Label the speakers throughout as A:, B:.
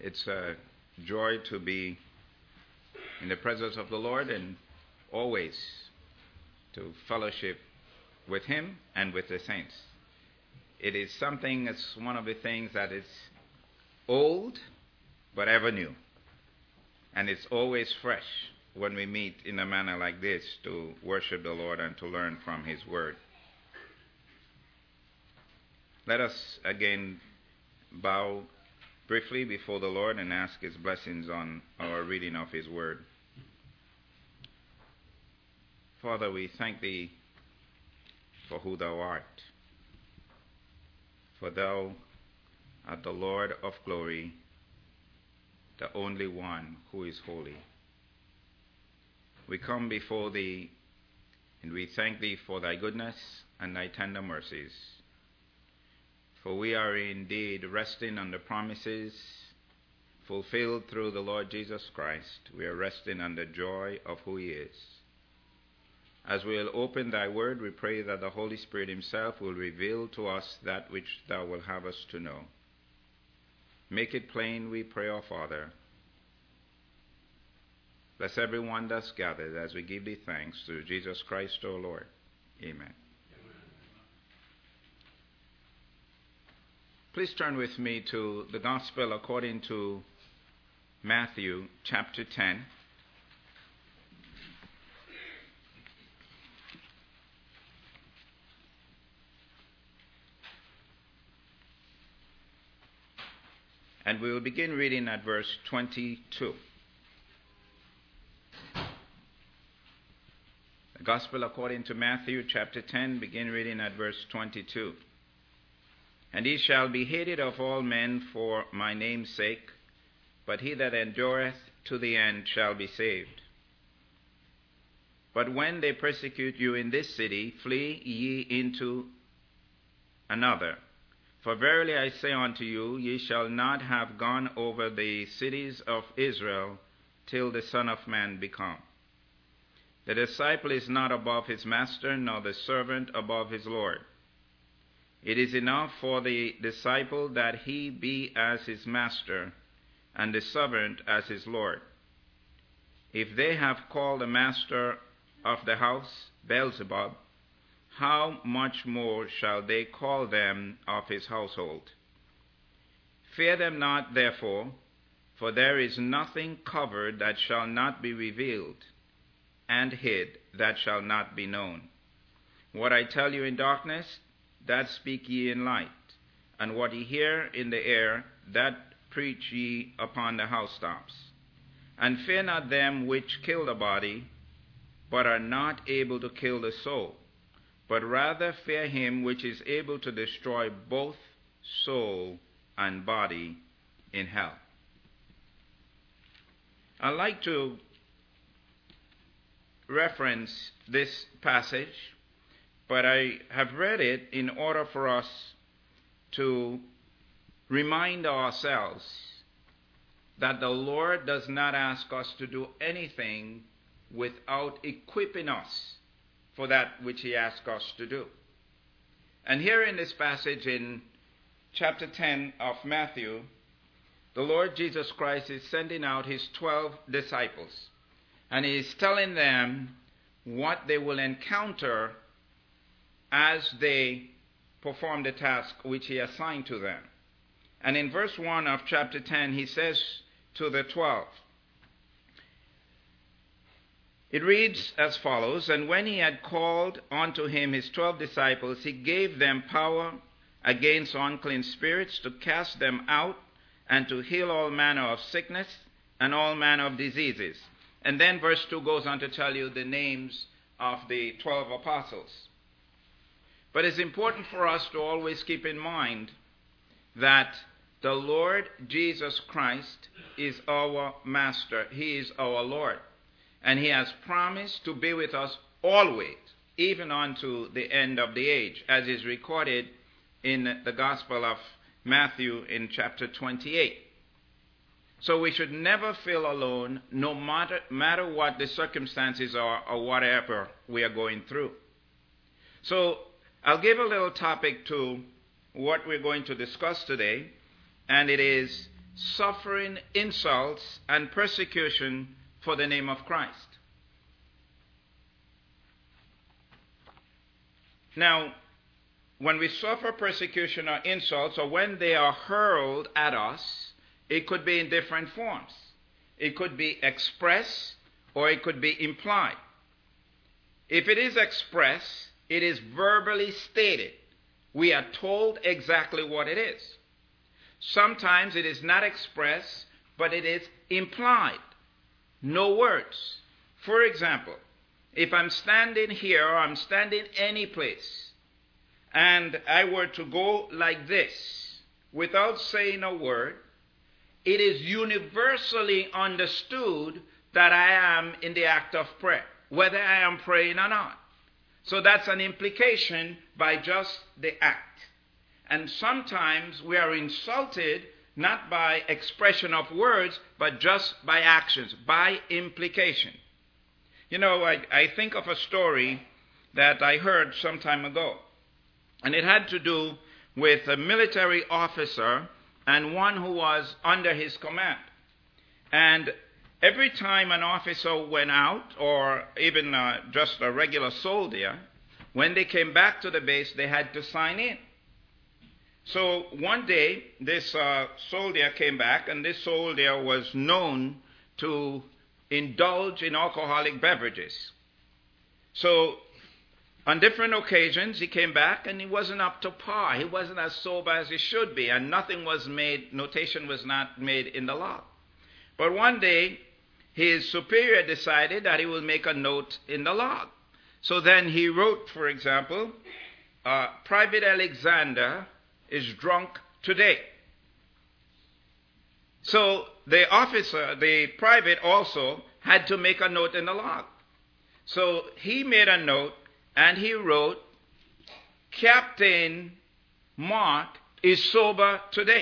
A: It's a joy to be in the presence of the Lord and always to fellowship with Him and with the saints. It is something, it's one of the things that is old but ever new. And it's always fresh when we meet in a manner like this to worship the Lord and to learn from His Word. Let us again bow briefly before the Lord and ask His blessings on our reading of His Word. Father, we thank Thee for who Thou art. For Thou art the Lord of glory, the only one who is holy. We come before Thee and we thank Thee for Thy goodness and Thy tender mercies. For we are indeed resting on the promises fulfilled through the Lord Jesus Christ. We are resting on the joy of who He is. As we will open Thy Word, we pray that the Holy Spirit Himself will reveal to us that which Thou will have us to know. Make it plain, we pray, O Father. Bless everyone that's gathered as we give Thee thanks through Jesus Christ, our Lord. Amen. Please turn with me to the Gospel according to Matthew chapter 10. And we will begin reading at verse 22. The Gospel according to Matthew chapter 10, begin reading at verse 22. And he shall be hated of all men for my name's sake, but he that endureth to the end shall be saved. But when they persecute you in this city, flee ye into another. For verily I say unto you, ye shall not have gone over the cities of Israel till the Son of Man be come. The disciple is not above his master, nor the servant above his Lord. It is enough for the disciple that he be as his master, and the servant as his Lord. If they have called the master of the house Beelzebub, how much more shall they call them of his household? Fear them not, therefore, for there is nothing covered that shall not be revealed, and hid that shall not be known. What I tell you in darkness, that speak ye in light, and what ye hear in the air, that preach ye upon the housetops. And fear not them which kill the body, but are not able to kill the soul, but rather fear him which is able to destroy both soul and body in hell. I'd like to reference this passage, but I have read it in order for us to remind ourselves that the Lord does not ask us to do anything without equipping us for that which He asks us to do. And here in this passage in chapter 10 of Matthew, the Lord Jesus Christ is sending out His 12 disciples, and He is telling them what they will encounter as they perform the task which He assigned to them. And in verse 1 of chapter 10, He says to the 12, it reads as follows, And when He had called unto Him His 12 disciples, He gave them power against unclean spirits to cast them out and to heal all manner of sickness and all manner of diseases. And then verse 2 goes on to tell you the names of the 12 apostles. But it's important for us to always keep in mind that the Lord Jesus Christ is our Master. He is our Lord. And He has promised to be with us always, even unto the end of the age, as is recorded in the Gospel of Matthew in chapter 28. So we should never feel alone, no matter what the circumstances are or whatever we are going through. So I'll give a little topic to what we're going to discuss today, and it is suffering insults and persecution for the name of Christ. Now, when we suffer persecution or insults, or when they are hurled at us, it could be in different forms. It could be expressed or it could be implied. If it is expressed, it is verbally stated. We are told exactly what it is. Sometimes it is not expressed, but it is implied. No words. For example, if I'm standing here or I'm standing any place, and I were to go like this without saying a word, it is universally understood that I am in the act of prayer, whether I am praying or not. So that's an implication by just the act. And sometimes we are insulted not by expression of words, but just by actions, by implication. You know, I think of a story that I heard some time ago. And it had to do with a military officer and one who was under his command. And every time an officer went out, or even just a regular soldier, when they came back to the base, they had to sign in. So one day, this soldier came back, and this soldier was known to indulge in alcoholic beverages. So on different occasions, he came back, and he wasn't up to par. He wasn't as sober as he should be, and nothing was made, notation was not made in the log. But one day, his superior decided that he will make a note in the log. So then he wrote, for example, Private Alexander is drunk today. So the officer, the private also, had to make a note in the log. So he made a note, and he wrote, Captain Mark is sober today.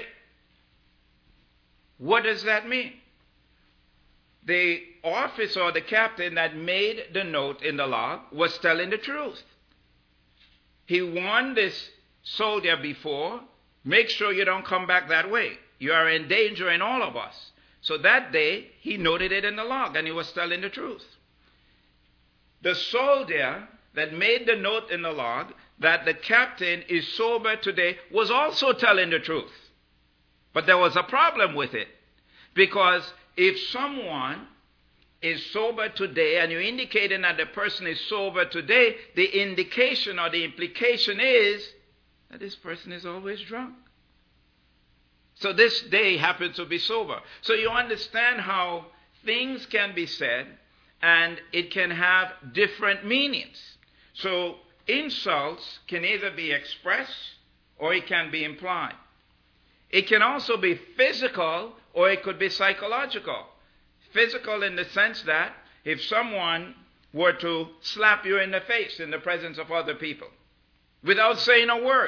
A: What does that mean? The officer or the captain that made the note in the log was telling the truth. He warned this soldier before, make sure you don't come back that way. You are endangering all of us. So that day, he noted it in the log, and he was telling the truth. The soldier that made the note in the log that the captain is sober today was also telling the truth. But there was a problem with it. Because if someone is sober today and you're indicating that the person is sober today, the indication or the implication is that this person is always drunk. So this day happens to be sober. So you understand how things can be said and it can have different meanings. So insults can either be expressed or it can be implied. It can also be physical or it could be psychological. Physical in the sense that if someone were to slap you in the face in the presence of other people without saying a word,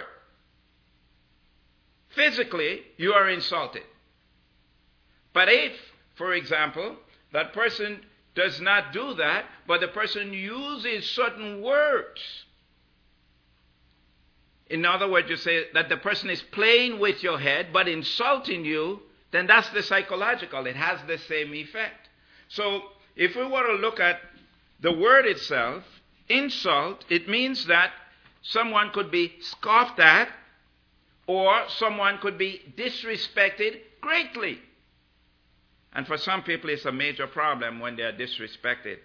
A: physically you are insulted. But if, for example, that person does not do that, but the person uses certain words, in other words, you say that the person is playing with your head but insulting you, then that's the psychological. It has the same effect. So if we were to look at the word itself, insult, it means that someone could be scoffed at or someone could be disrespected greatly. And for some people, it's a major problem when they are disrespected.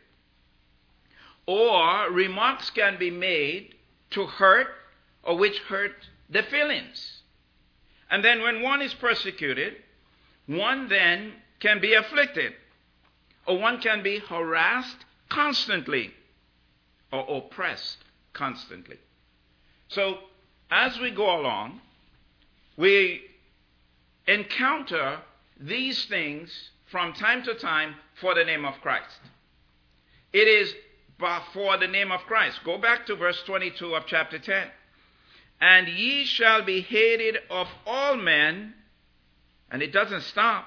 A: Or remarks can be made to hurt or which hurt the feelings. And then when one is persecuted, one then can be afflicted, or one can be harassed constantly, or oppressed constantly. So as we go along, we encounter these things from time to time for the name of Christ. It is for the name of Christ. Go back to verse 22 of chapter 10. And ye shall be hated of all men, and it doesn't stop,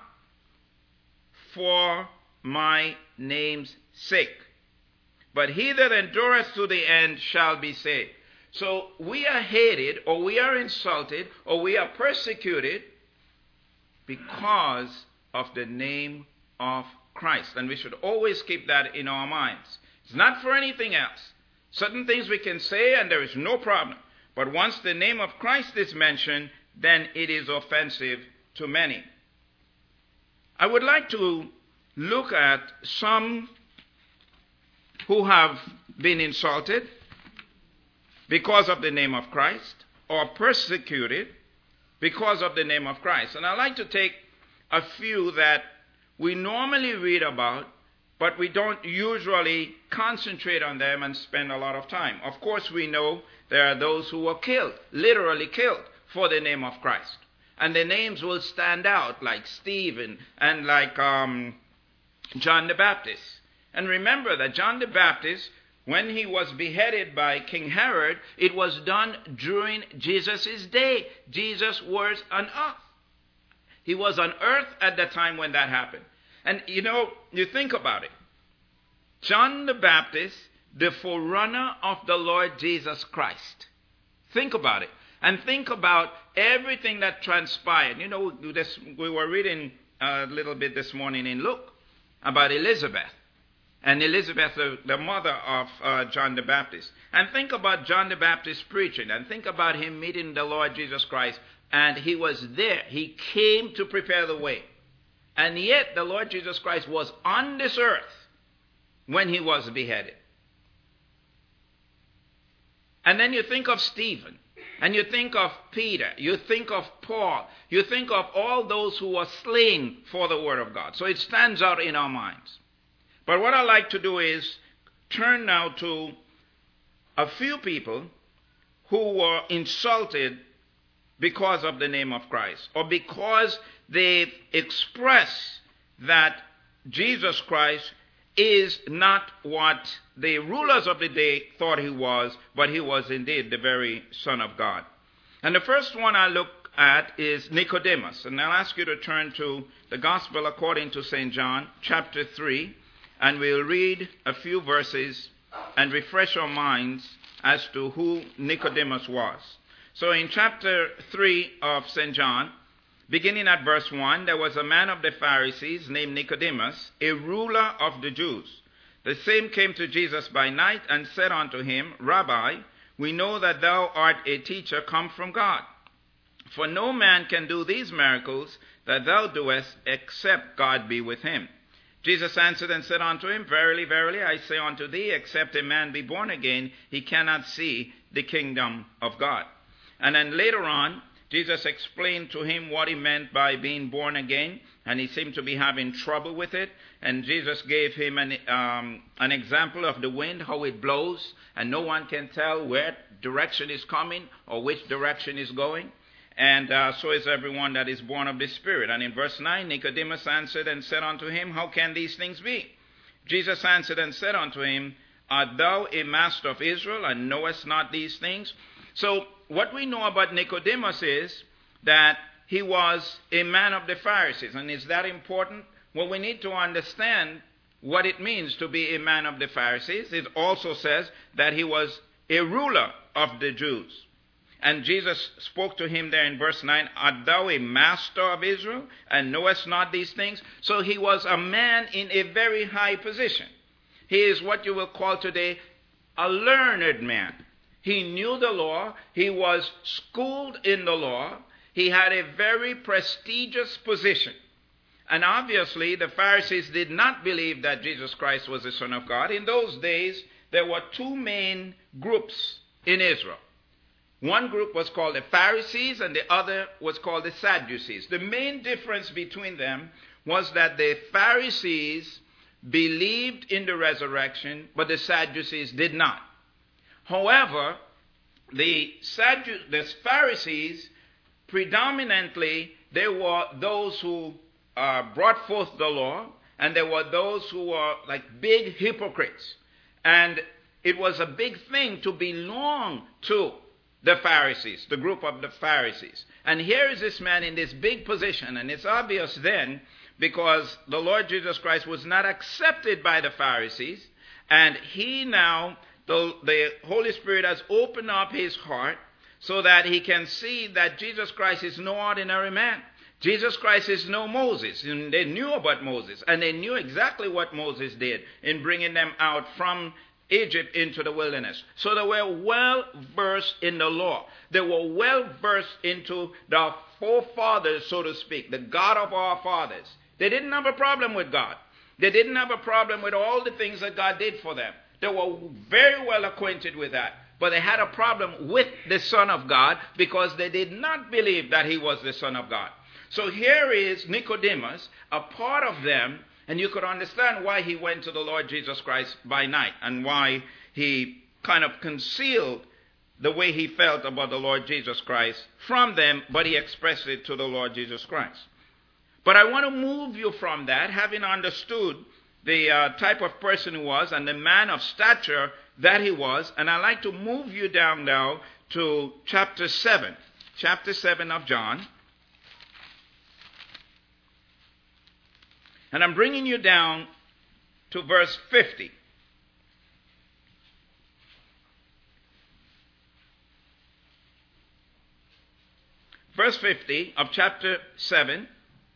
A: for my name's sake. But he that endureth to the end shall be saved. So we are hated, or we are insulted, or we are persecuted because of the name of Christ. And we should always keep that in our minds. It's not for anything else. Certain things we can say and there is no problem. But once the name of Christ is mentioned, then it is offensive to many. I would like to look at some who have been insulted because of the name of Christ, or persecuted because of the name of Christ. And I'd like to take a few that we normally read about, but we don't usually concentrate on them and spend a lot of time. Of course, we know there are those who were killed, literally killed, for the name of Christ. And the names will stand out, like Stephen and like John the Baptist. And remember that John the Baptist, when he was beheaded by King Herod, it was done during Jesus' day. Jesus was on earth. He was on earth at the time when that happened. And you think about it. John the Baptist, the forerunner of the Lord Jesus Christ. Think about it. And think about everything that transpired. We were reading a little bit this morning in Luke about Elizabeth. And Elizabeth, the mother of John the Baptist. And think about John the Baptist preaching. And think about him meeting the Lord Jesus Christ. And he was there. He came to prepare the way. And yet the Lord Jesus Christ was on this earth when he was beheaded. And then you think of Stephen. And you think of Peter. You think of Paul. You think of all those who were slain for the word of God. So it stands out in our minds. But what I like to do is turn now to a few people who were insulted because of the name of Christ, or because they express that Jesus Christ is not what the rulers of the day thought he was, but he was indeed the very Son of God. And the first one I look at is Nicodemus. And I'll ask you to turn to the Gospel according to St. John, chapter 3. And we'll read a few verses and refresh our minds as to who Nicodemus was. So in chapter 3 of St. John, beginning at verse 1, there was a man of the Pharisees named Nicodemus, a ruler of the Jews. The same came to Jesus by night and said unto him, Rabbi, we know that thou art a teacher come from God. For no man can do these miracles that thou doest except God be with him. Jesus answered and said unto him, Verily, verily, I say unto thee, except a man be born again, he cannot see the kingdom of God. And then later on, Jesus explained to him what he meant by being born again, and he seemed to be having trouble with it. And Jesus gave him an example of the wind, how it blows, and no one can tell where direction is coming or which direction is going. And so is everyone that is born of the Spirit. And in verse 9, Nicodemus answered and said unto him, How can these things be? Jesus answered and said unto him, Art thou a master of Israel, and knowest not these things? So what we know about Nicodemus is that he was a man of the Pharisees. And is that important? Well, we need to understand what it means to be a man of the Pharisees. It also says that he was a ruler of the Jews. And Jesus spoke to him there in verse 9, Art thou a master of Israel, and knowest not these things? So he was a man in a very high position. He is what you will call today a learned man. He knew the law. He was schooled in the law. He had a very prestigious position. And obviously the Pharisees did not believe that Jesus Christ was the Son of God. In those days, there were two main groups in Israel. One group was called the Pharisees and the other was called the Sadducees. The main difference between them was that the Pharisees believed in the resurrection, but the Sadducees did not. However, the Pharisees, predominantly, they were those who brought forth the law, and there were those who were like big hypocrites. And it was a big thing to belong to the Pharisees, the group of the Pharisees. And here is this man in this big position, and it's obvious then because the Lord Jesus Christ was not accepted by the Pharisees, and he now, the Holy Spirit has opened up his heart so that he can see that Jesus Christ is no ordinary man. Jesus Christ is no Moses. And they knew about Moses, and they knew exactly what Moses did in bringing them out from Egypt into the wilderness. So they were well versed in the law. They were well versed into the forefathers, so to speak, the God of our fathers. They didn't have a problem with God. They didn't have a problem with all the things that God did for them. They were very well acquainted with that. But they had a problem with the Son of God because they did not believe that he was the Son of God. So here is Nicodemus, a part of them, and you could understand why he went to the Lord Jesus Christ by night and why he kind of concealed the way he felt about the Lord Jesus Christ from them, but he expressed it to the Lord Jesus Christ. But I want to move you from that, having understood the type of person he was and the man of stature that he was, and I'd like to move you down now to chapter 7 of John. And I'm bringing you down to verse 50. Verse 50 of chapter 7.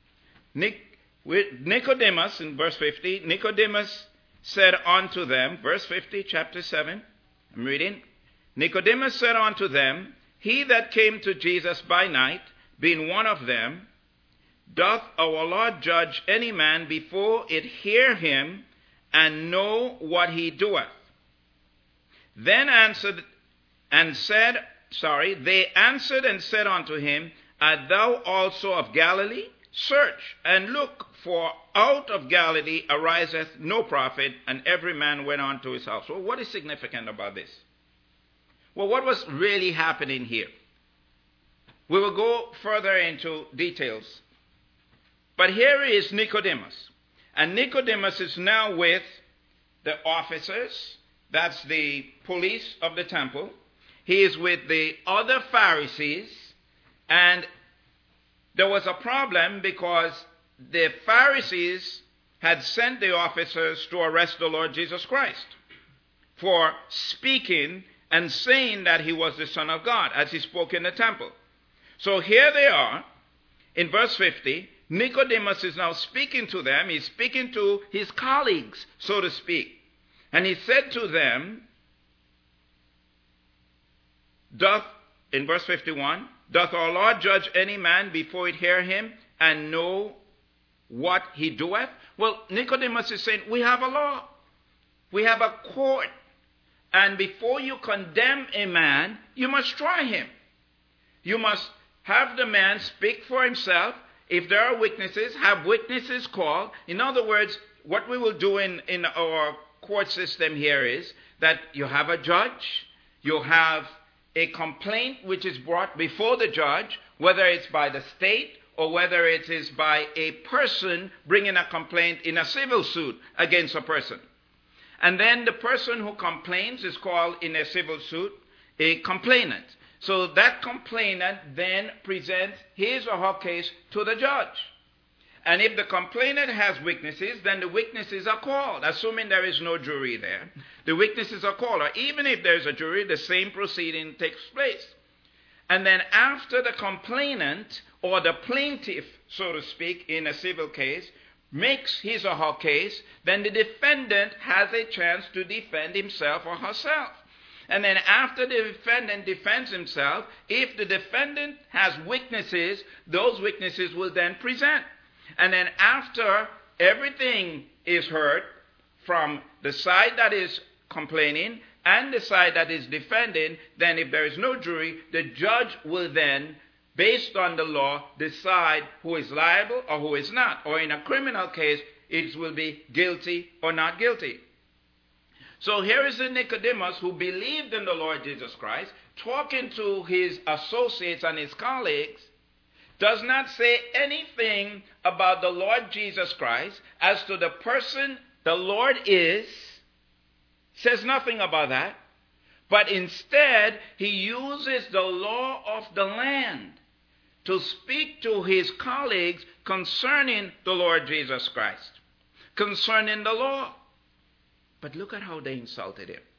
A: Nicodemus, in verse 50, Nicodemus said unto them, verse 50, chapter 7, I'm reading. Nicodemus said unto them, he that came to Jesus by night, being one of them, doth our Lord judge any man before it hear him and know what he doeth? Then answered and said, they answered and said unto him, art thou also of Galilee? Search and look, for out of Galilee ariseth no prophet. And every man went on to his house. Well, what is significant about this? Well, what was really happening here? We will go further into details. But here is Nicodemus. And Nicodemus is now with the officers. That's the police of the temple. He is with the other Pharisees. And there was a problem because the Pharisees had sent the officers to arrest the Lord Jesus Christ for speaking and saying that he was the Son of God, as he spoke in the temple. So here they are, in verse 50, Nicodemus is now speaking to them. He's speaking to his colleagues, so to speak. And he said to them, in verse 51, doth our Lord judge any man before it hear him and know what he doeth? Well, Nicodemus is saying, we have a law. We have a court. And before you condemn a man, you must try him. You must have the man speak for himself. If there are witnesses, have witnesses called. In other words, what we will do in our court system here is that you have a judge, you have a complaint which is brought before the judge, whether it's by the state or whether it is by a person bringing a complaint in a civil suit against a person. And then the person who complains is called in a civil suit a complainant. So that complainant then presents his or her case to the judge. And if the complainant has witnesses, then the witnesses are called, assuming there is no jury there. The witnesses are called, or even if there is a jury, the same proceeding takes place. And then after the complainant, or the plaintiff, so to speak, in a civil case, makes his or her case, then the defendant has a chance to defend himself or herself. And then after the defendant defends himself, if the defendant has witnesses, those witnesses will then present. And then after everything is heard from the side that is complaining and the side that is defending, then if there is no jury, the judge will then, based on the law, decide who is liable or who is not. Or in a criminal case, it will be guilty or not guilty. So here is the Nicodemus who believed in the Lord Jesus Christ, talking to his associates and his colleagues, does not say anything about the Lord Jesus Christ as to the person the Lord is, says nothing about that, but instead he uses the law of the land to speak to his colleagues concerning the Lord Jesus Christ, concerning the law. But look at how they insulted him.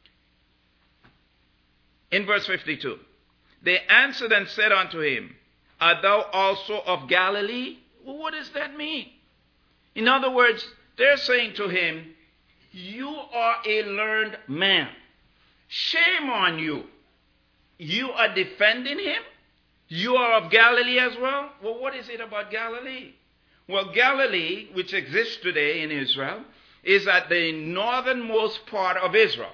A: In verse 52, they answered and said unto him, art thou also of Galilee? Well, what does that mean? In other words, they're saying to him, you are a learned man. Shame on you. You are defending him? You are of Galilee as well? Well, what is it about Galilee? Well, Galilee, which exists today in Israel, is at the northernmost part of Israel.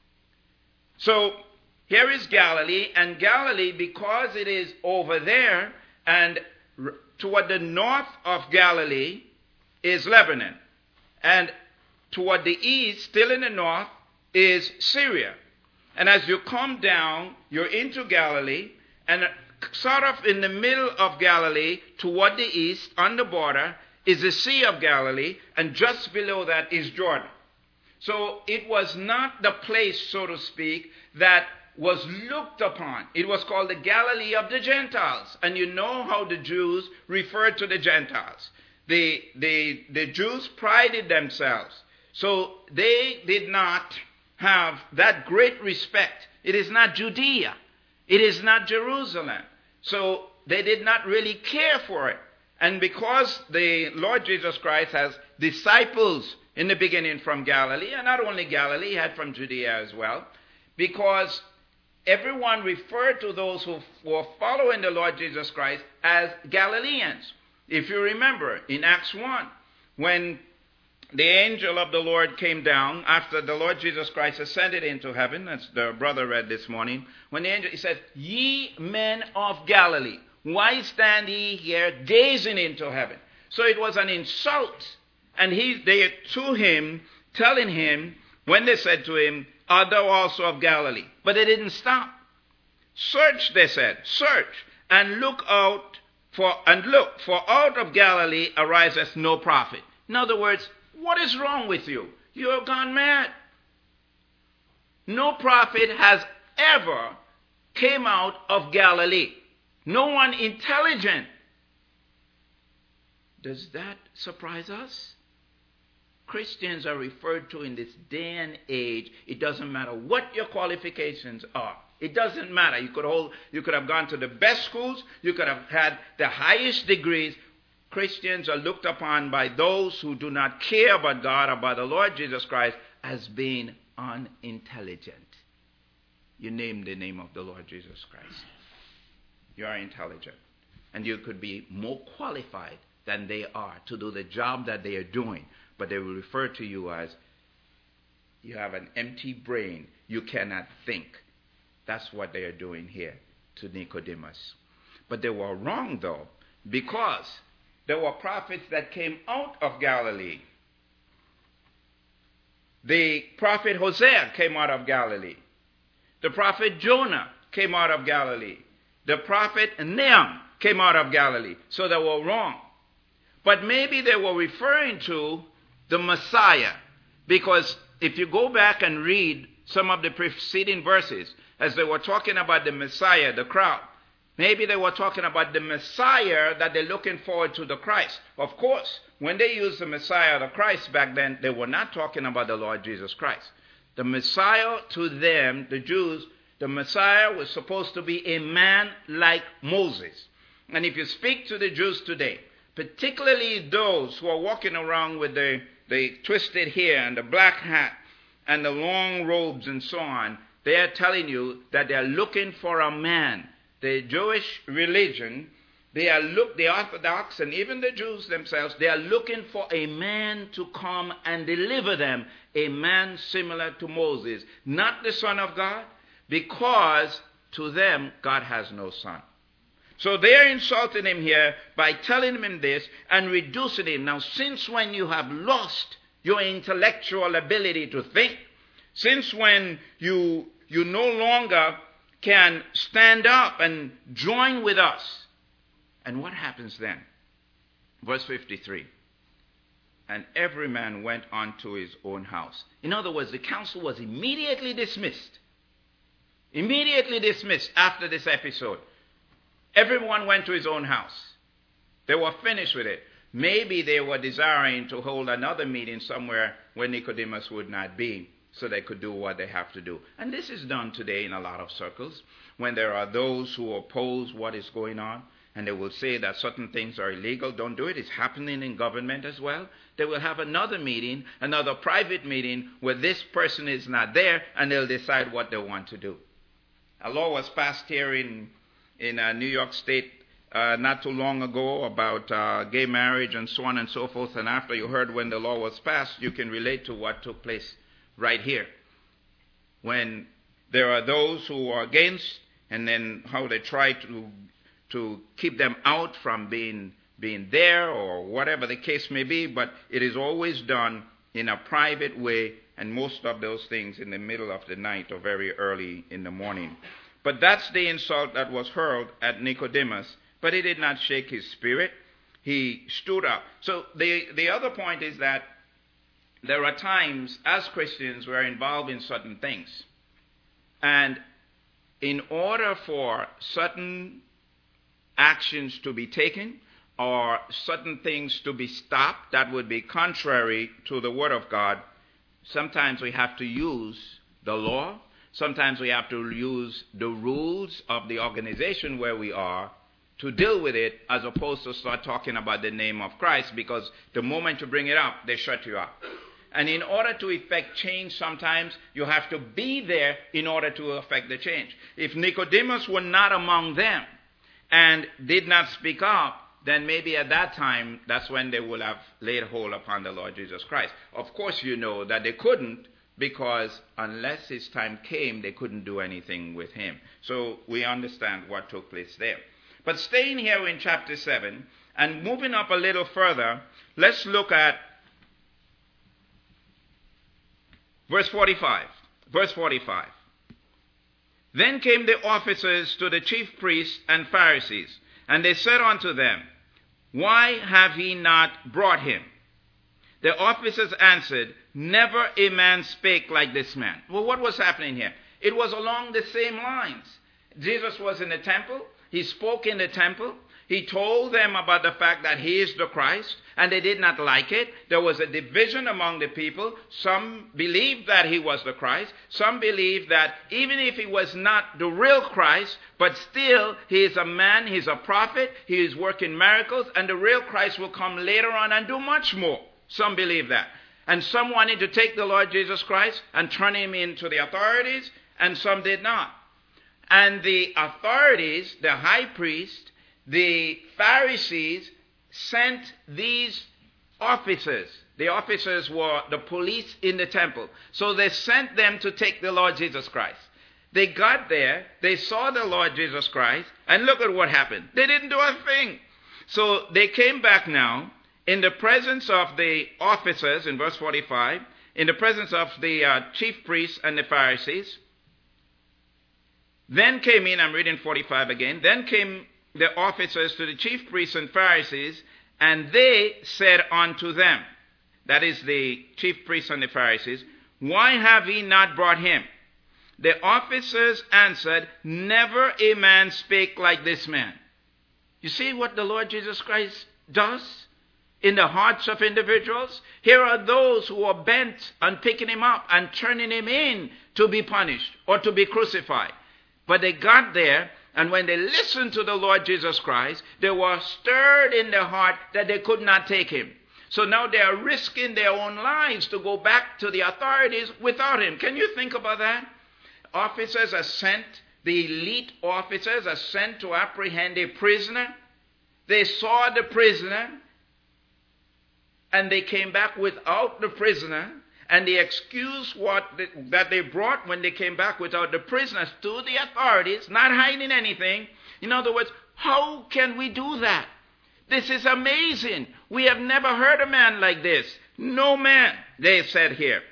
A: So here is Galilee, and Galilee, because it is over there, and toward the north of Galilee is Lebanon. And toward the east, still in the north, is Syria. And as you come down, you're into Galilee, and sort of in the middle of Galilee, toward the east, on the border, is the Sea of Galilee, and just below that is Jordan. So it was not the place, so to speak, that was looked upon. It was called the Galilee of the Gentiles. And you know how the Jews referred to the Gentiles. The Jews prided themselves. So they did not have that great respect. It is not Judea. It is not Jerusalem. So they did not really care for it. And because the Lord Jesus Christ has disciples in the beginning from Galilee, and not only Galilee, he had from Judea as well, because everyone referred to those who were following the Lord Jesus Christ as Galileans. If you remember, in Acts 1, when the angel of the Lord came down after the Lord Jesus Christ ascended into heaven, as the brother read this morning, when the angel, he said, ye men of Galilee, why stand ye here gazing into heaven? So it was an insult. And they to him, telling him, when they said to him, art thou also of Galilee? But they didn't stop. Search, they said, search, and look, for out of Galilee ariseth no prophet. In other words, what is wrong with you? You have gone mad. No prophet has ever came out of Galilee. No one intelligent. Does that surprise us? Christians are referred to in this day and age. It doesn't matter what your qualifications are. It doesn't matter. You could have gone to the best schools. You could have had the highest degrees. Christians are looked upon by those who do not care about God or by the Lord Jesus Christ as being unintelligent. You name the name of the Lord Jesus Christ. You are intelligent. And you could be more qualified than they are to do the job that they are doing. But they will refer to you as, you have an empty brain. You cannot think. That's what they are doing here to Nicodemus. But they were wrong, though, because there were prophets that came out of Galilee. The prophet Hosea came out of Galilee. The prophet Jonah came out of Galilee. The prophet Nahum came out of Galilee. So they were wrong. But maybe they were referring to the Messiah. Because if you go back and read some of the preceding verses, as they were talking about the Messiah, the crowd, maybe they were talking about the Messiah that they're looking forward to, the Christ. Of course, when they used the Messiah, the Christ back then, they were not talking about the Lord Jesus Christ. The Messiah to them, the Jews, the Messiah was supposed to be a man like Moses. And if you speak to the Jews today, particularly those who are walking around with the twisted hair and the black hat and the long robes and so on, they are telling you that they are looking for a man. The Jewish religion, the Orthodox and even the Jews themselves, they are looking for a man to come and deliver them, a man similar to Moses, not the Son of God, because to them God has no son. So they're insulting him here by telling him this and reducing him. Now, since when you have lost your intellectual ability to think, since when you no longer can stand up and join with us. And what happens then? Verse 53. And every man went on to his own house. In other words, the council was immediately dismissed. Immediately dismissed after this episode. Everyone went to his own house. They were finished with it. Maybe they were desiring to hold another meeting somewhere where Nicodemus would not be. so they could do what they have to do. And this is done today in a lot of circles when there are those who oppose what is going on, and they will say that certain things are illegal. Don't do it. It's happening in government as well. They will have another meeting, another private meeting, where this person is not there, and they'll decide what they want to do. A law was passed here in New York State not too long ago about gay marriage and so on and so forth. And after you heard when the law was passed, you can relate to what took place right here. When there are those who are against, and then how they try to keep them out from being there, or whatever the case may be, but it is always done in a private way, and most of those things in the middle of the night or very early in the morning. But that's the insult that was hurled at Nicodemus, but it did not shake his spirit. He stood up. So the other point is that there are times as Christians we're involved in certain things, and in order for certain actions to be taken or certain things to be stopped that would be contrary to the Word of God, sometimes we have to use the law. Sometimes we have to use the rules of the organization where we are to deal with it, as opposed to start talking about the name of Christ, because the moment you bring it up, they shut you up. And in order to effect change, sometimes you have to be there in order to effect the change. If Nicodemus were not among them and did not speak up, then maybe at that time, that's when they would have laid hold upon the Lord Jesus Christ. Of course, you know that they couldn't, because unless his time came, they couldn't do anything with him. So we understand what took place there. But staying here in chapter 7 and moving up a little further, let's look at verse 45. Verse 45. Then came the officers to the chief priests and Pharisees, and they said unto them, Why have ye not brought him? The officers answered, Never a man spake like this man. Well, what was happening here? It was along the same lines. Jesus was in the temple. He spoke in the temple. He told them about the fact that he is the Christ, and they did not like it. There was a division among the people. Some believed that he was the Christ. Some believed that even if he was not the real Christ, but still he is a man, he's a prophet, he is working miracles, and the real Christ will come later on and do much more. Some believe that. And some wanted to take the Lord Jesus Christ and turn him into the authorities, and some did not. And the authorities, the high priest, the Pharisees, sent these officers. The officers were the police in the temple. So they sent them to take the Lord Jesus Christ. They got there, they saw the Lord Jesus Christ, and look at what happened. They didn't do a thing. So they came back now in the presence of the officers, in verse 45, in the presence of the chief priests and the Pharisees. Then came in, I'm reading 45 again, then came the officers to the chief priests and Pharisees, and they said unto them, that is the chief priests and the Pharisees, Why have ye not brought him? The officers answered, Never a man spake like this man. You see what the Lord Jesus Christ does in the hearts of individuals? Here are those who are bent on picking him up and turning him in to be punished or to be crucified. But they got there, and when they listened to the Lord Jesus Christ, they were stirred in their heart that they could not take him. So now they are risking their own lives to go back to the authorities without him. Can you think about that? Officers are sent, the elite officers are sent to apprehend a prisoner. They saw the prisoner, and they came back without the prisoner. And the excuse that they brought when they came back without the prisoners to the authorities, not hiding anything. In other words, how can we do that? This is amazing. We have never heard a man like this. No man, they said here.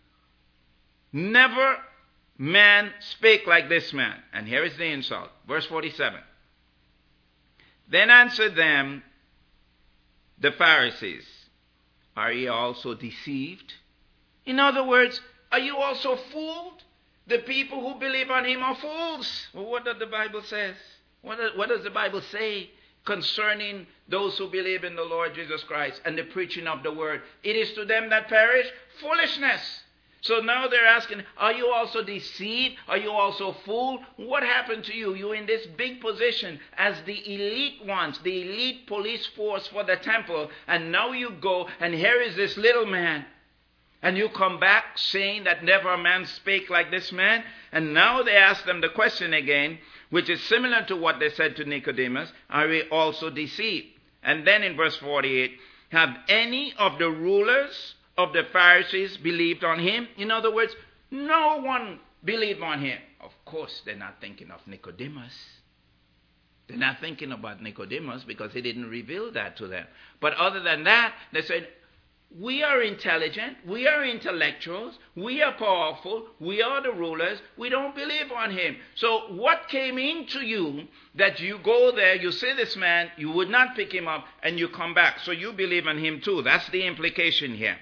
A: Never man spake like this man. And here is the insult. Verse 47. Then answered them the Pharisees, Are ye also deceived? In other words, are you also fooled? The people who believe on him are fools. Well, what does the Bible say? What does the Bible say concerning those who believe in the Lord Jesus Christ and the preaching of the word? It is to them that perish foolishness. So now they're asking, are you also deceived? Are you also fooled? What happened to you? You're in this big position as the elite ones, the elite police force for the temple, and now you go, and here is this little man. And you come back saying that never a man spake like this man? And now they ask them the question again, which is similar to what they said to Nicodemus, are we also deceived? And then in verse 48, have any of the rulers of the Pharisees believed on him? In other words, no one believed on him. Of course, they're not thinking of Nicodemus. They're not thinking about Nicodemus because he didn't reveal that to them. But other than that, they said, we are intelligent, we are intellectuals, we are powerful, we are the rulers, we don't believe on him. So what came into you that you go there, you see this man, you would not pick him up, and you come back. So you believe in him too. That's the implication here.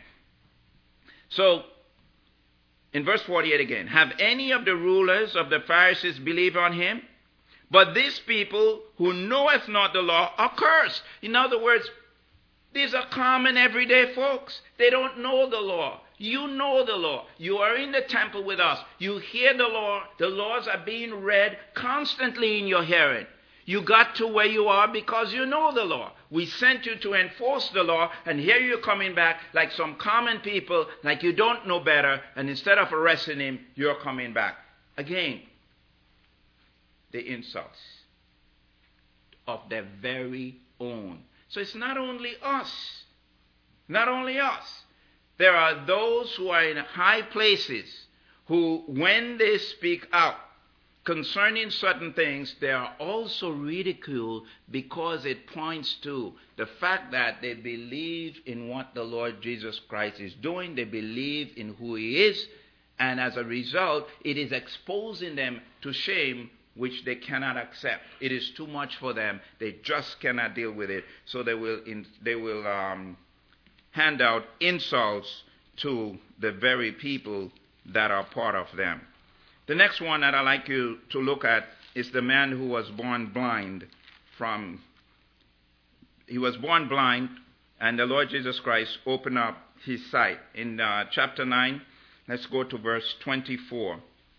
A: So, in verse 48 again, have any of the rulers of the Pharisees believed on him? But these people who knoweth not the law are cursed. In other words, these are common everyday folks. They don't know the law. You know the law. You are in the temple with us. You hear the law. The laws are being read constantly in your hearing. You got to where you are because you know the law. We sent you to enforce the law, and here you're coming back like some common people, like you don't know better, and instead of arresting him, you're coming back. Again, the insults of their very own. So it's not only us. Not only us. There are those who are in high places who, when they speak out concerning certain things, they are also ridiculed because it points to the fact that they believe in what the Lord Jesus Christ is doing. They believe in who he is. And as a result, it is exposing them to shame which they cannot accept. It is too much for them. They just cannot deal with it. So they will hand out insults to the very people that are part of them. The next one that I'd like you to look at is the man who was born blind. He was born blind, and the Lord Jesus Christ opened up his sight. In chapter 9, let's go to verse 24.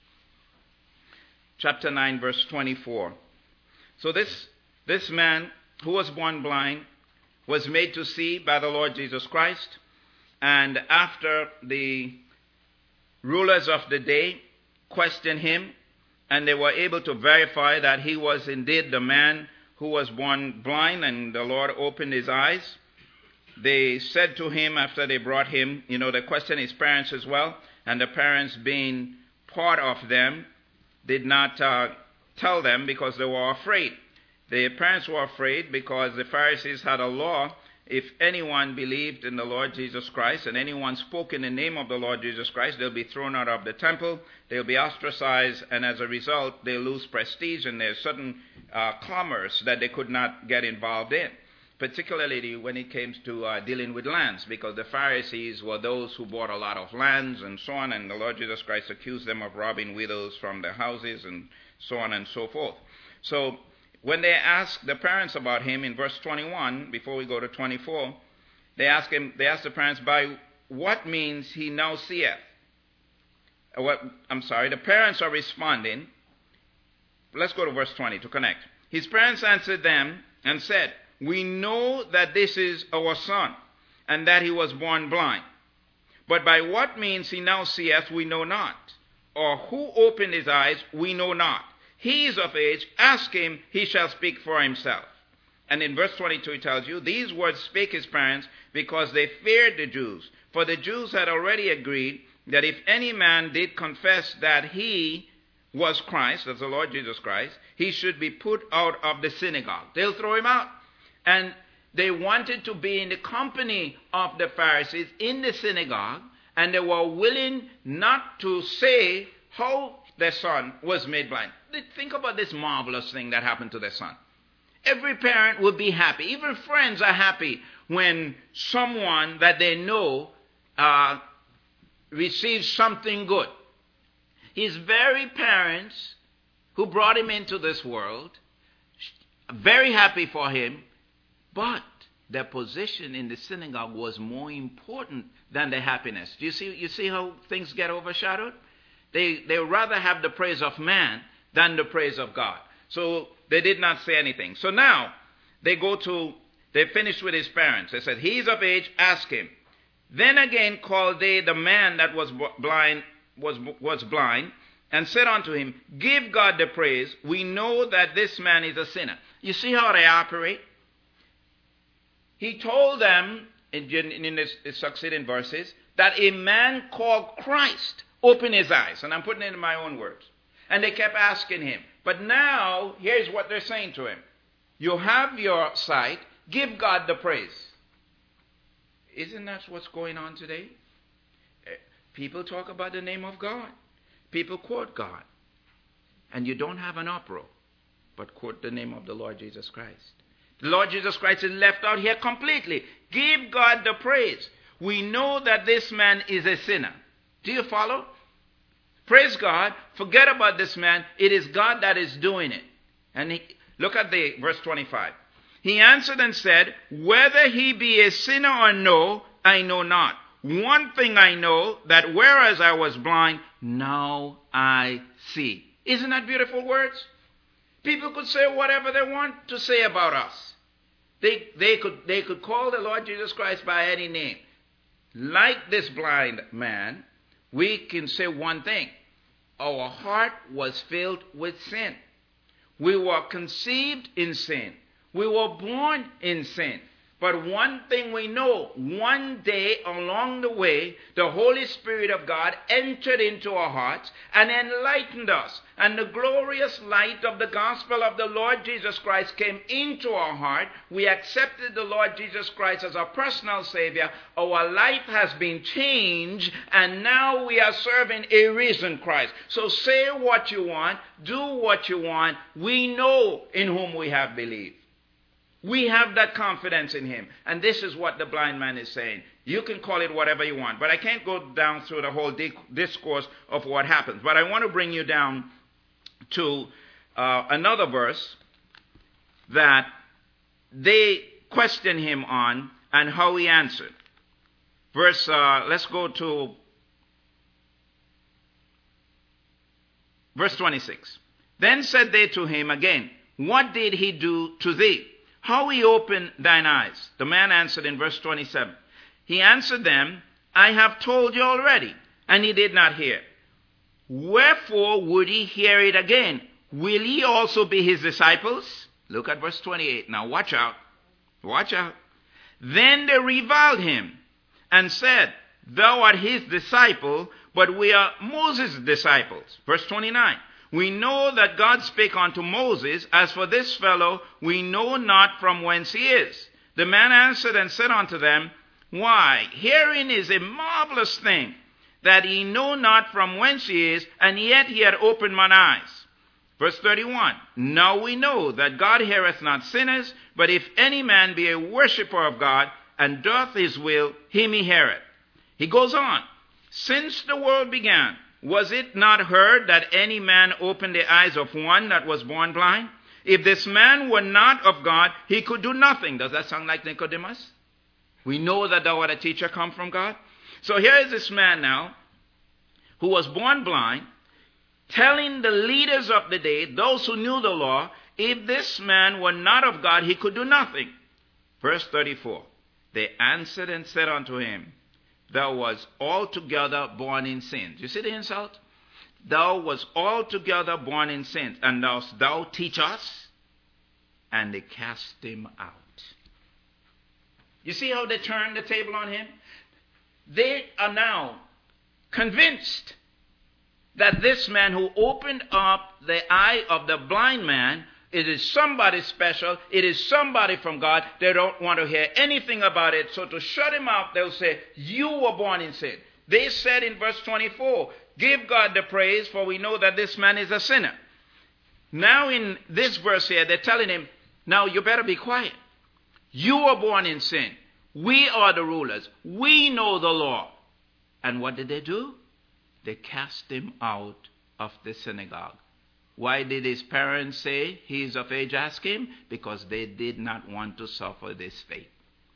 A: Chapter 9, verse 24. So this man who was born blind was made to see by the Lord Jesus Christ. And after the rulers of the day questioned him, and they were able to verify that he was indeed the man who was born blind, and the Lord opened his eyes, they said to him after they brought him, they questioned his parents as well, and the parents, being part of them, did not tell them because they were afraid. The parents were afraid because the Pharisees had a law. If anyone believed in the Lord Jesus Christ and anyone spoke in the name of the Lord Jesus Christ, they'll be thrown out of the temple, they'll be ostracized, and as a result, they'll lose prestige, and there's certain commerce that they could not get involved in, particularly when it came to dealing with lands, because the Pharisees were those who bought a lot of lands and so on, and the Lord Jesus Christ accused them of robbing widows from their houses and so on and so forth. So when they asked the parents about him in verse 21, before we go to 24, they asked the parents, by what means he now seeth? The parents are responding. Let's go to verse 20 to connect. His parents answered them and said, we know that this is our son, and that he was born blind. But by what means he now seeth, we know not. Or who opened his eyes, we know not. He is of age, ask him, he shall speak for himself. And in verse 22 it tells you, these words spake his parents because they feared the Jews. For the Jews had already agreed that if any man did confess that he was Christ, that's the Lord Jesus Christ, he should be put out of the synagogue. They'll throw him out. And they wanted to be in the company of the Pharisees in the synagogue, and they were willing not to say how their son was made blind. Think about this marvelous thing that happened to their son. Every parent would be happy. Even friends are happy when someone that they know receives something good. His very parents who brought him into this world, very happy for him, but their position in the synagogue was more important than their happiness. You see how things get overshadowed? They rather have the praise of man than the praise of God. So they did not say anything. So now they finished with his parents. They said, "He is of age, ask him." Then again called they the man that was blind, and said unto him, "Give God the praise. We know that this man is a sinner." You see how they operate? He told them in the succeeding verses that a man called Christ opened his eyes. And I'm putting it in my own words. And they kept asking him. But now, here's what they're saying to him. You have your sight. Give God the praise. Isn't that what's going on today? People talk about the name of God. People quote God. And you don't have an uproar, but quote the name of the Lord Jesus Christ. The Lord Jesus Christ is left out here completely. Give God the praise. We know that this man is a sinner. Do you follow? Praise God. Forget about this man. It is God that is doing it. And look at the verse 25. He answered and said, "Whether he be a sinner or no, I know not. One thing I know, that whereas I was blind, now I see." Isn't that beautiful words? People could say whatever they want to say about us. They could call the Lord Jesus Christ by any name. Like this blind man, we can say one thing. Our heart was filled with sin. We were conceived in sin. We were born in sin. But one thing we know, one day along the way, the Holy Spirit of God entered into our hearts and enlightened us. And the glorious light of the gospel of the Lord Jesus Christ came into our heart. We accepted the Lord Jesus Christ as our personal Savior. Our life has been changed, and now we are serving a risen Christ. So say what you want, do what you want. We know in whom we have believed. We have that confidence in him. And this is what the blind man is saying. You can call it whatever you want. But I can't go down through the whole discourse of what happens. But I want to bring you down to another verse that they question him on and how he answered. Let's go to verse 26. Then said they to him again, "What did he do to thee? How he opened thine eyes?" The man answered in verse 27. He answered them, "I have told you already, and he did not hear. Wherefore would he hear it again? Will ye also be his disciples?" Look at verse 28. Now watch out. Watch out. Then they reviled him and said, "Thou art his disciple, but we are Moses' disciples." Verse 29. "We know that God spake unto Moses. As for this fellow, we know not from whence he is." The man answered and said unto them, "Why, herein is a marvelous thing, that ye know not from whence he is, and yet he had opened mine eyes." Verse 31. "Now we know that God heareth not sinners, but if any man be a worshipper of God, and doth his will, him he heareth." He goes on. "Since the world began, was it not heard that any man opened the eyes of one that was born blind? If this man were not of God, he could do nothing." Does that sound like Nicodemus? We know that thou art a teacher come from God. So here is this man now, who was born blind, telling the leaders of the day, those who knew the law, if this man were not of God, he could do nothing. Verse 34. They answered and said unto him, "Thou was altogether born in sins." You see the insult? "Thou was altogether born in sins, and dost thou teach us?" And they cast him out. You see how they turned the table on him? They are now convinced that this man who opened up the eye of the blind man, it is somebody special. It is somebody from God. They don't want to hear anything about it. So to shut him out, they'll say, "You were born in sin." They said in verse 24, "Give God the praise, for we know that this man is a sinner." Now in this verse here, they're telling him, "Now you better be quiet. You were born in sin. We are the rulers. We know the law." And what did they do? They cast him out of the synagogue. Why did his parents say he is of age? Ask him. Because they did not want to suffer this fate.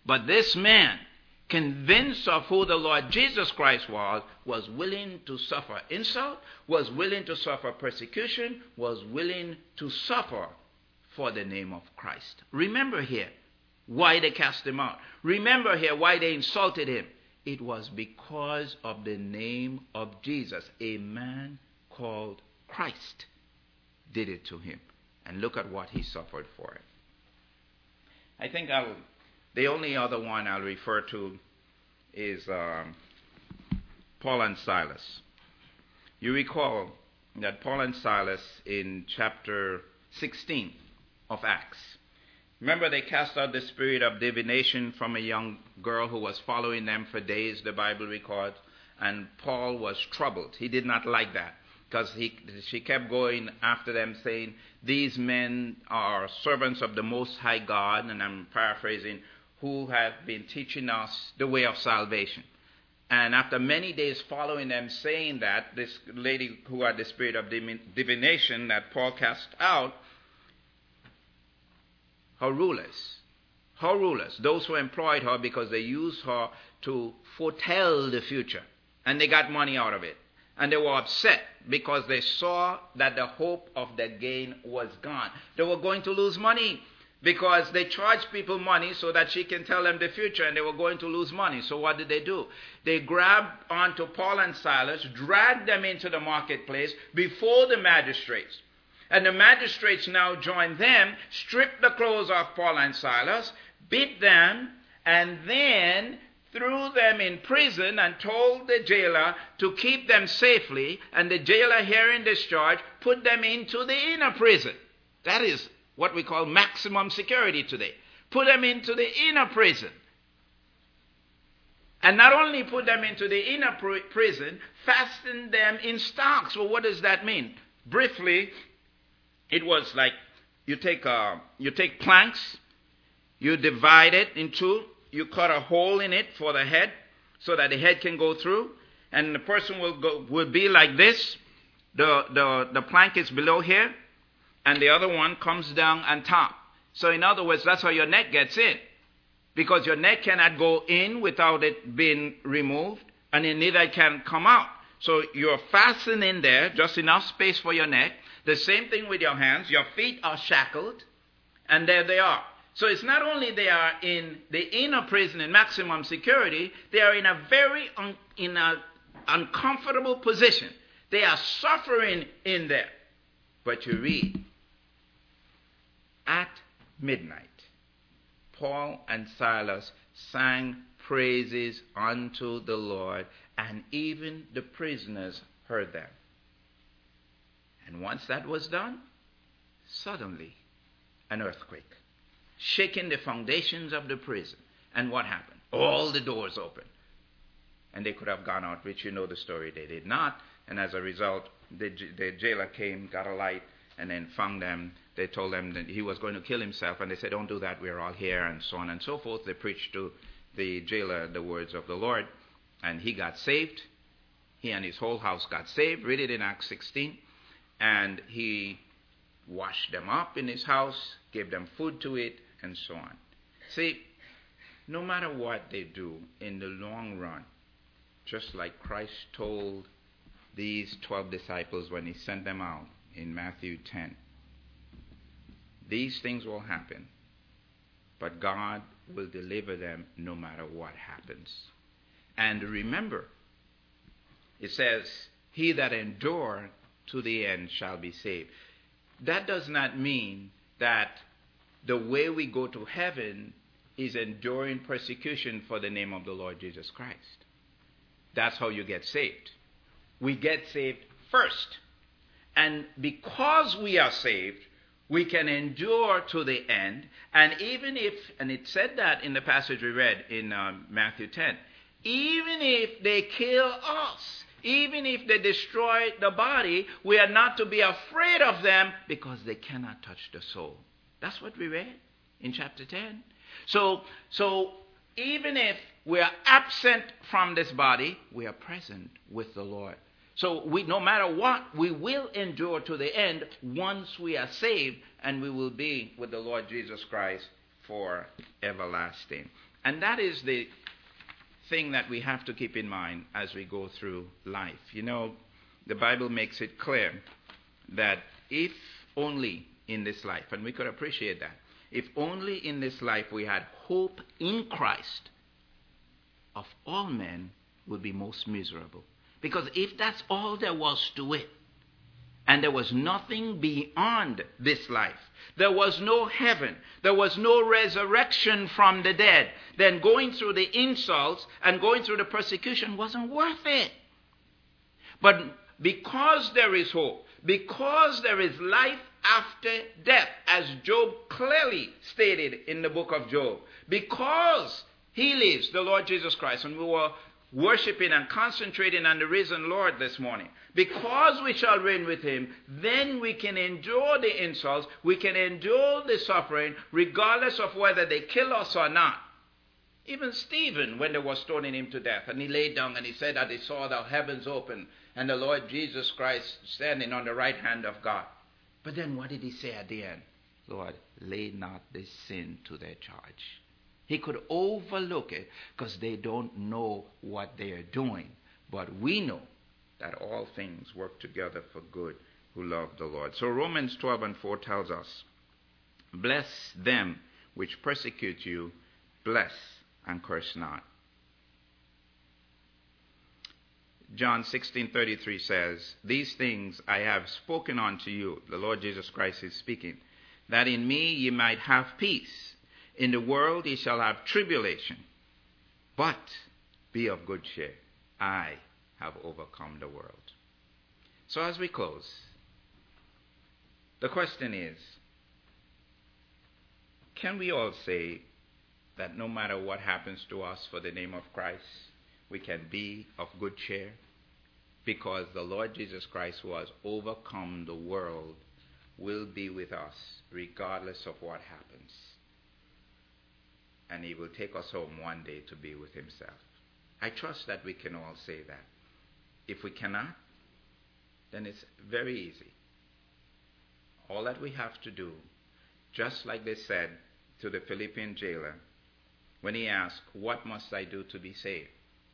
A: But this man, convinced of who the Lord Jesus Christ was willing to suffer insult, was willing to suffer persecution, was willing to suffer for the name of Christ. Remember here why they cast him out. Remember here why they insulted him. It was because of the name of Jesus. A man called Christ did it to him. And look at what he suffered for it. I think the only other one I'll refer to is Paul and Silas. You recall that Paul and Silas in chapter 16 of Acts. Remember, they cast out the spirit of divination from a young girl who was following them for days, the Bible records, and Paul was troubled. He did not like that because she kept going after them saying, these men are servants of the Most High God, and I'm paraphrasing, who have been teaching us the way of salvation. And after many days following them saying that, this lady who had the spirit of divination that Paul cast out, her rulers, those who employed her because they used her to foretell the future. And they got money out of it. And they were upset because they saw that the hope of their gain was gone. They were going to lose money because they charged people money so that she can tell them the future, and they were going to lose money. So what did they do? They grabbed onto Paul and Silas, dragged them into the marketplace before the magistrates. And the magistrates now joined them, stripped the clothes off Paul and Silas, beat them, and then threw them in prison and told the jailer to keep them safely. And the jailer, hearing this charge, put them into the inner prison. That is what we call maximum security today. Put them into the inner prison. And not only put them into the inner prison, fasten them in stocks. Well, what does that mean? Briefly, it was like you take planks, you divide it in two, you cut a hole in it for the head so that the head can go through, and the person will be like this. The plank is below here, and the other one comes down on top. So in other words, that's how your neck gets in, because your neck cannot go in without it being removed, and it neither can come out. So you're fastened in there, just enough space for your neck. The same thing with your hands. Your feet are shackled, and there they are. So it's not only they are in the inner prison in maximum security, they are in a very uncomfortable position. They are suffering in there. But you read, at midnight, Paul and Silas sang praises unto the Lord, and even the prisoners heard them. And once that was done, suddenly an earthquake, shaking the foundations of the prison. And what happened? All the doors opened. And they could have gone out, which you know the story. They did not. And as a result, the jailer came, got a light, and then found them. They told them that he was going to kill himself. And they said, don't do that. We're all here, and so on and so forth. They preached to the jailer the words of the Lord. And he got saved. He and his whole house got saved. Read it in Acts 16. And he washed them up in his house, gave them food to eat, and so on. See, no matter what they do in the long run, just like Christ told these 12 disciples when he sent them out in Matthew 10, these things will happen, but God will deliver them no matter what happens. And remember, it says, he that endure to the end shall be saved. That does not mean that the way we go to heaven is enduring persecution for the name of the Lord Jesus Christ. That's how you get saved. We get saved first. And because we are saved, we can endure to the end. And even if, and it said that in the passage we read in Matthew 10, even if they kill us, even if they destroy the body, we are not to be afraid of them because they cannot touch the soul. That's what we read in chapter 10. So even if we are absent from this body, we are present with the Lord. So no matter what, we will endure to the end once we are saved, and we will be with the Lord Jesus Christ for everlasting. And that is the thing that we have to keep in mind as we go through life. You know, the Bible makes it clear that if only in this life, and we could appreciate that, if only in this life we had hope in Christ, of all men would be most miserable. Because if that's all there was to it, and there was nothing beyond this life, there was no heaven, there was no resurrection from the dead, then going through the insults and going through the persecution wasn't worth it. But because there is hope, because there is life after death, as Job clearly stated in the book of Job, because he lives, the Lord Jesus Christ, and we were worshiping and concentrating on the risen Lord this morning, because we shall reign with him, then we can endure the insults, we can endure the suffering, regardless of whether they kill us or not. Even Stephen, when they were stoning him to death, and he laid down and he said that he saw the heavens open and the Lord Jesus Christ standing on the right hand of God. But then what did he say at the end? Lord, lay not this sin to their charge. He could overlook it because they don't know what they are doing. But we know that all things work together for good who love the Lord. So Romans 12:4 tells us, bless them which persecute you, bless and curse not. John 16:33 says, these things I have spoken unto you, the Lord Jesus Christ is speaking, that in me ye might have peace. In the world ye shall have tribulation, but be of good cheer. I have overcome the world. So as we close, the question is, can we all say that no matter what happens to us for the name of Christ, we can be of good cheer? Because the Lord Jesus Christ, who has overcome the world, will be with us regardless of what happens. And he will take us home one day to be with himself. I trust that we can all say that. If we cannot, then it's very easy. All that we have to do, just like they said to the Philippian jailer, when he asked, what must I do to be saved?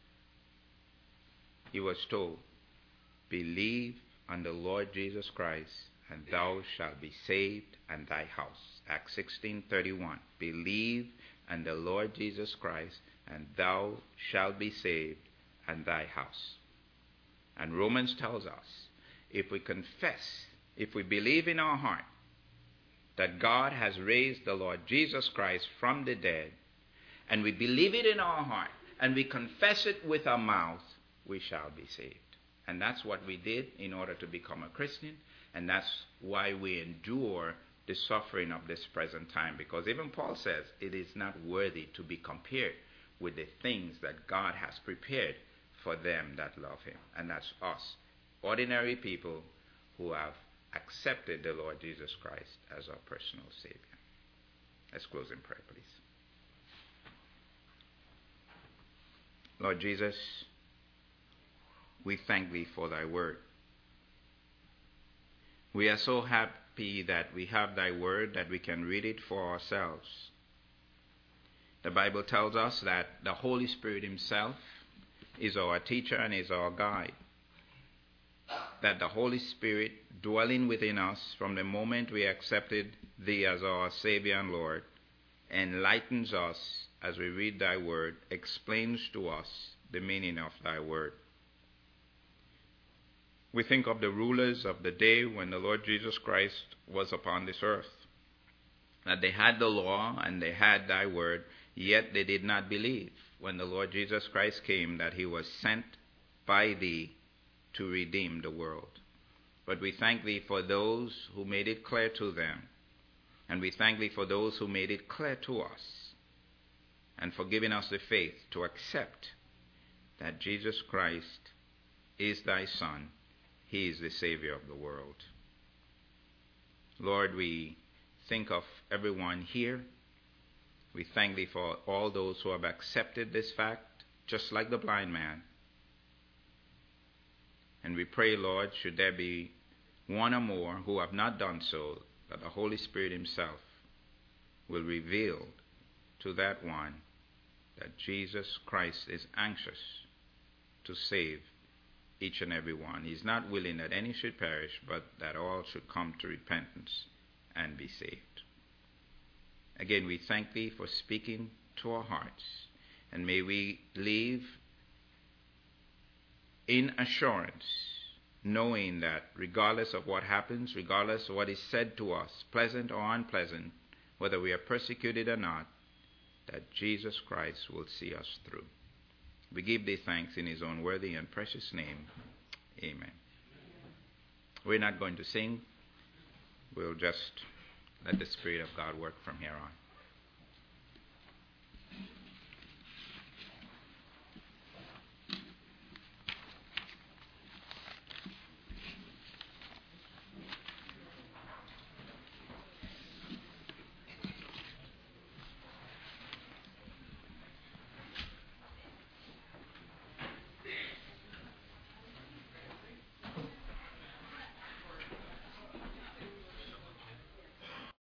A: He was told, believe on the Lord Jesus Christ, and thou shalt be saved and thy house. Acts 16:31. Believe on the Lord Jesus Christ, and thou shalt be saved and thy house. And Romans tells us, if we confess, if we believe in our heart that God has raised the Lord Jesus Christ from the dead, and we believe it in our heart, and we confess it with our mouth, we shall be saved. And that's what we did in order to become a Christian, and that's why we endure the suffering of this present time. Because even Paul says it is not worthy to be compared with the things that God has prepared for them that love him. And that's us, ordinary people who have accepted the Lord Jesus Christ as our personal Savior. Let's close in prayer, please. Lord Jesus, we thank thee for thy word. We are so happy that we have thy word, that we can read it for ourselves. The Bible tells us that the Holy Spirit himself is our teacher and is our guide. That the Holy Spirit dwelling within us from the moment we accepted thee as our Savior and Lord enlightens us as we read thy word, explains to us the meaning of thy word. We think of the rulers of the day when the Lord Jesus Christ was upon this earth, that they had the law and they had thy word, yet they did not believe when the Lord Jesus Christ came that he was sent by thee to redeem the world. But we thank thee for those who made it clear to them, and we thank thee for those who made it clear to us, and for giving us the faith to accept that Jesus Christ is thy Son. He is the Savior of the world. Lord, we think of everyone here. We thank thee for all those who have accepted this fact, just like the blind man. And we pray, Lord, should there be one or more who have not done so, that the Holy Spirit himself will reveal to that one that Jesus Christ is anxious to save each and every one. He's not willing that any should perish, but that all should come to repentance and be saved. Again, we thank thee for speaking to our hearts, and may we leave in assurance, knowing that regardless of what happens, regardless of what is said to us, pleasant or unpleasant, whether we are persecuted or not, that Jesus Christ will see us through. We give thee thanks in his own worthy and precious name. Amen. We're not going to sing. We'll just let the Spirit of God work from here on.